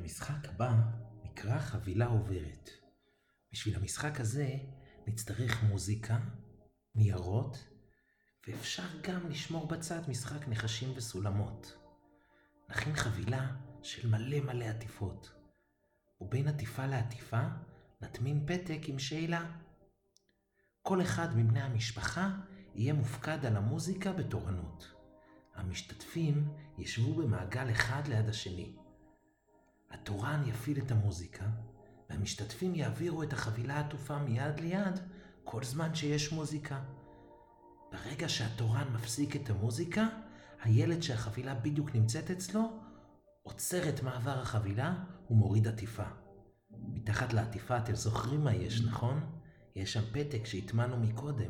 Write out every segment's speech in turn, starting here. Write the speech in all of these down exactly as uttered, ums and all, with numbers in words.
המשחק הבא נקרא חבילה עוברת. בשביל המשחק הזה נצטרך מוזיקה, ניירות, ואפשר גם לשמור בצד משחק נחשים וסולמות. נכין חבילה של מלא מלא עטיפות, ובין עטיפה לעטיפה נטמין פתק עם שאלה. כל אחד מבני המשפחה יהיה מופקד על המוזיקה בתורנות. המשתתפים ישבו במעגל אחד ליד השני. התורן יפעיל את המוזיקה, והמשתתפים יעבירו את החבילה העטופה מיד ליד כל זמן שיש מוזיקה. ברגע שהתורן מפסיק את המוזיקה, הילד שהחבילה בדיוק נמצאת אצלו עוצר את מעבר החבילה ומוריד עטיפה. מתחת לעטיפה אתם זוכרים מה יש, נכון? יש שם פתק שהטמנו מקודם.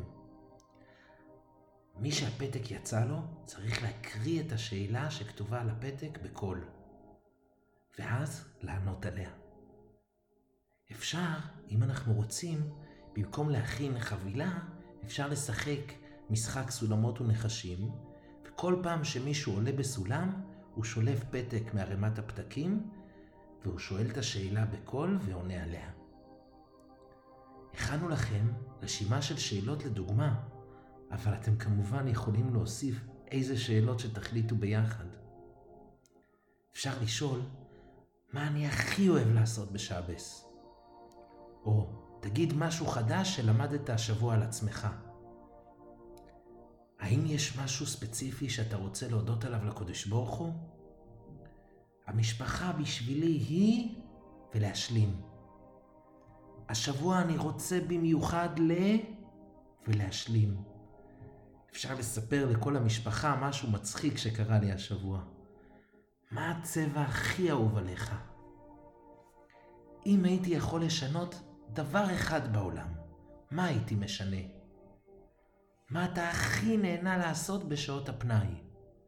מי שהפתק יצא לו צריך להקריא את השאלה שכתובה על הפתק בקול, ואז לענות עליה. אפשר, אם אנחנו רוצים, במקום להכין חבילה, אפשר לשחק משחק סולמות ונחשים, וכל פעם שמישהו עולה בסולם, הוא שולף פתק מערימת הפתקים, והוא שואל את השאלה בקול ועונה עליה. הכנו לכם רשימה של שאלות לדוגמה, אבל אתם כמובן יכולים להוסיף איזה שאלות שתחליטו ביחד. אפשר לשאול, מה אני הכי אוהב לעשות בשבס? או, תגיד משהו חדש שלמדת השבוע על עצמך. האם יש משהו ספציפי שאתה רוצה להודות עליו לקדוש ברוך הוא? המשפחה בשבילי היא ולהשלים. השבוע אני רוצה במיוחד ל... ולהשלים. אפשר לספר לכל המשפחה משהו מצחיק שקרה לי השבוע. מה הצבע הכי אהוב עליך? אם הייתי יכול לשנות דבר אחד בעולם, מה הייתי משנה? מה אתה הכי נהנה לעשות בשעות הפנאי?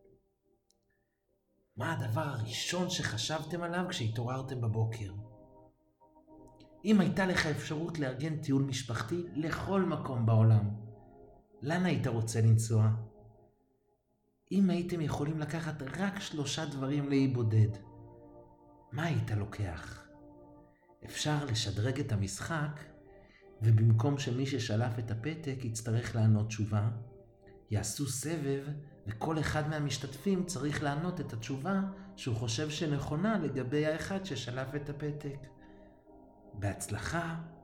מה הדבר הראשון שחשבתם עליו כשהתעוררתם בבוקר? אם הייתה לך אפשרות לארגן טיול משפחתי לכל מקום בעולם, לאן היית רוצה לנסוע? אם הייתם יכולים לקחת רק שלושה דברים לאי בודד, מה היית לוקח? אפשר לשדרג את המשחק, ובמקום שמי ששלף את הפתק יצטרך לענות תשובה, יעשו סבב, וכל אחד מהמשתתפים צריך לענות את התשובה שהוא חושב שנכונה לגבי האחד ששלף את הפתק. בהצלחה.